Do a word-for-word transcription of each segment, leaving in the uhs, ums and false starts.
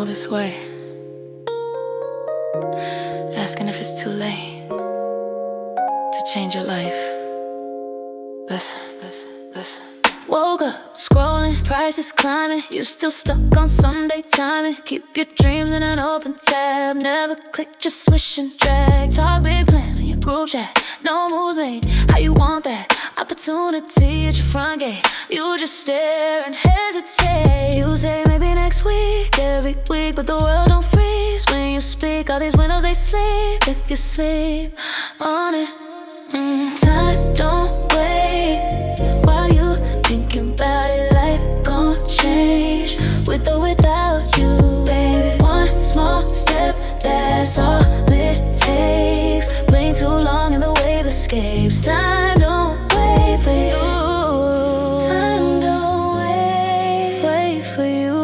all this way, asking if it's too late to change your life. Listen, listen, listen. Woke up, scrolling, prices climbing. You still stuck on Sunday timing. Keep your dreams in an open tab. Never click, just swish and drag. Talk big plans in your group chat. No moves made, how you want that opportunity at your front gate. You just stare and hesitate. You say maybe next week, every week, but the world don't freeze when you speak. All these windows, they sleep if you sleep on it. mm. Time don't wait while you thinking about it. Life gon' change with or without you, baby. One small step, that's all it takes. Blink too long and the wave escapes. Time don't wait for you. Time don't wait, wait for you.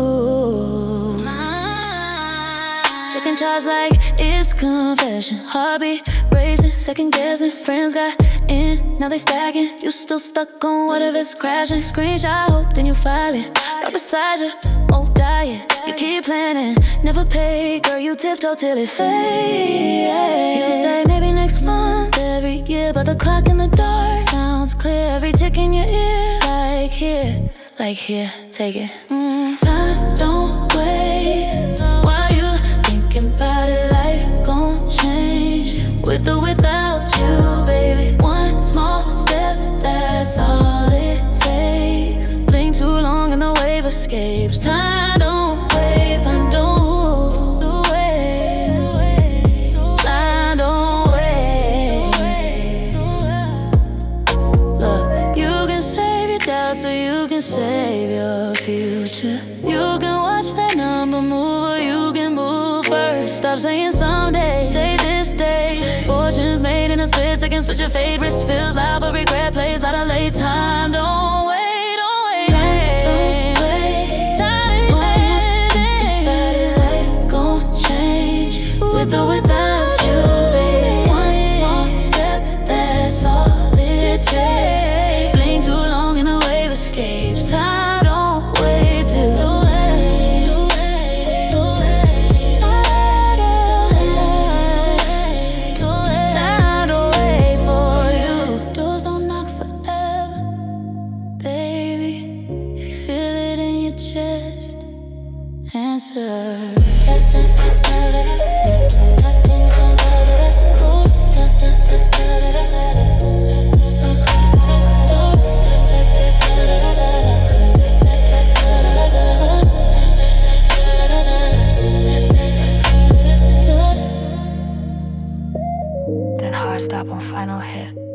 Checking charts like it's confession. Heartbeat racing, second guessing. Friends got in, now they stacking. You still stuck on what if it's crashing. Screenshot, hope, then you file it. Right beside you, won't die yet. You keep planning, never pay. Girl, you tiptoe till it fades. You say maybe next month, every year, but the clock in the dark sounds clear. Every tick in your ear, like here, like here, take it. mm. Time don't wait while you thinking about it. Life gon' change with or without you, baby. One small step, that's all it takes. Blink too long and the wave escapes. Time don't wait, time don't wait. Time don't wait. Look, you can save your doubts or you can save your future. You can watch that number move or you can move first. Stop saying someday, say this day. Fortunes made in a split second, switch your fate. Risk feels loud but regret plays out of late. Time don't wait, don't wait. Time don't wait. Time don't wait. Think about it, life gon' change with or without you, baby. One small step, that's all it takes. Blink too long and the wave escapes. Time don't wait till don't wait, don't wait, don't wait. Time don't wait for you. Doors don't knock forever, baby. If you feel it in your chest, answer. Then hard stop on final hit.